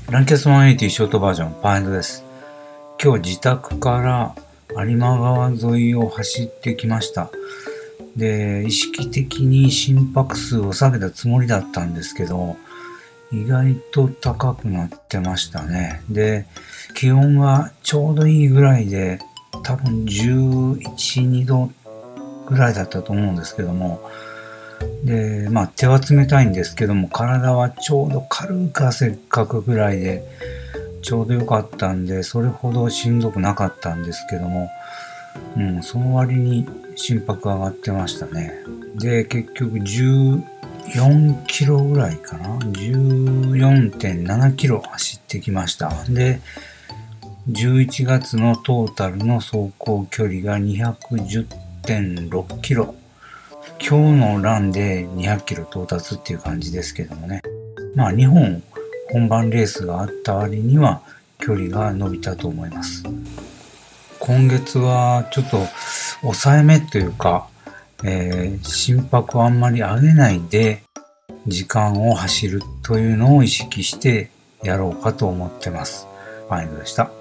ランキャス180ショートバージョンパーエンドです。今日自宅から有馬川沿いを走ってきました。で、意識的に心拍数を下げたつもりだったんですけど、意外と高くなってましたね。で、気温がちょうどいいぐらいで、多分11、2度ぐらいだったと思うんですけども、で、手は冷たいんですけども、体はちょうど軽く汗かくぐらいで、ちょうど良かったんで、それほどしんどくなかったんですけども、その割に心拍上がってましたね。で、結局14キロぐらいかな ?14.7 キロ走ってきました。で、11月のトータルの走行距離が 210.6 キロ。今日のランで200キロ到達っていう感じですけどもね。日本本番レースがあった割には距離が伸びたと思います。今月はちょっと抑えめというか、心拍をあんまり上げないで時間を走るというのを意識してやろうかと思ってます。ファインドでした。